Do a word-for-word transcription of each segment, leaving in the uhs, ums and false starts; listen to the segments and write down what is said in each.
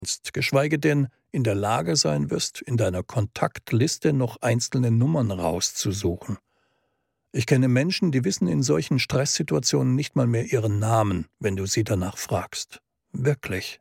geschweige denn in der Lage sein wirst, in deiner Kontaktliste noch einzelne Nummern rauszusuchen. Ich kenne Menschen, die wissen in solchen Stresssituationen nicht mal mehr ihren Namen, wenn du sie danach fragst. Wirklich.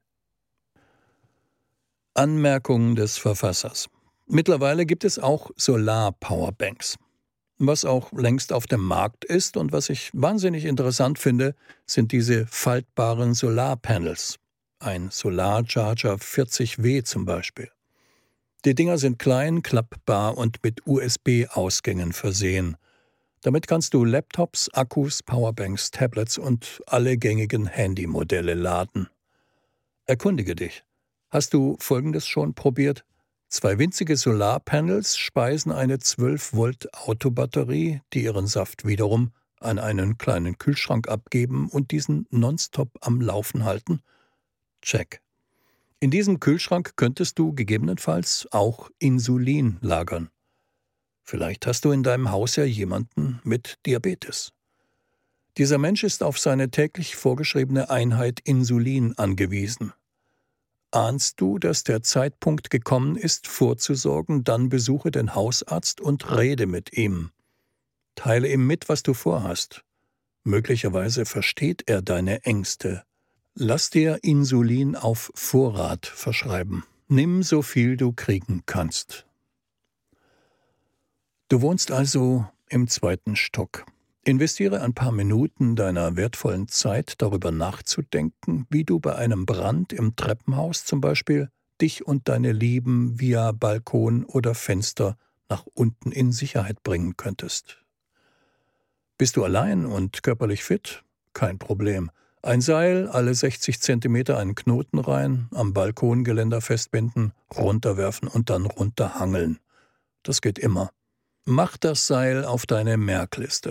Anmerkung des Verfassers. Mittlerweile gibt es auch Solar-Powerbanks. Was auch längst auf dem Markt ist und was ich wahnsinnig interessant finde, sind diese faltbaren Solarpanels. Ein Solarcharger vierzig W zum Beispiel. Die Dinger sind klein, klappbar und mit U S B-Ausgängen versehen. Damit kannst du Laptops, Akkus, Powerbanks, Tablets und alle gängigen Handymodelle laden. Erkundige dich. Hast du Folgendes schon probiert? Zwei winzige Solarpanels speisen eine zwölf Volt Autobatterie, die ihren Saft wiederum an einen kleinen Kühlschrank abgeben und diesen nonstop am Laufen halten? Check. In diesem Kühlschrank könntest du gegebenenfalls auch Insulin lagern. Vielleicht hast du in deinem Haus ja jemanden mit Diabetes. Dieser Mensch ist auf seine täglich vorgeschriebene Einheit Insulin angewiesen. Ahnst du, dass der Zeitpunkt gekommen ist, vorzusorgen, dann besuche den Hausarzt und rede mit ihm. Teile ihm mit, was du vorhast. Möglicherweise versteht er deine Ängste. Lass dir Insulin auf Vorrat verschreiben. Nimm so viel du kriegen kannst. Du wohnst also im zweiten Stock. Investiere ein paar Minuten deiner wertvollen Zeit, darüber nachzudenken, wie du bei einem Brand im Treppenhaus zum Beispiel dich und deine Lieben via Balkon oder Fenster nach unten in Sicherheit bringen könntest. Bist du allein und körperlich fit? Kein Problem. Ein Seil, alle sechzig Zentimeter einen Knoten rein, am Balkongeländer festbinden, runterwerfen und dann runterhangeln. Das geht immer. Mach das Seil auf deine Merkliste.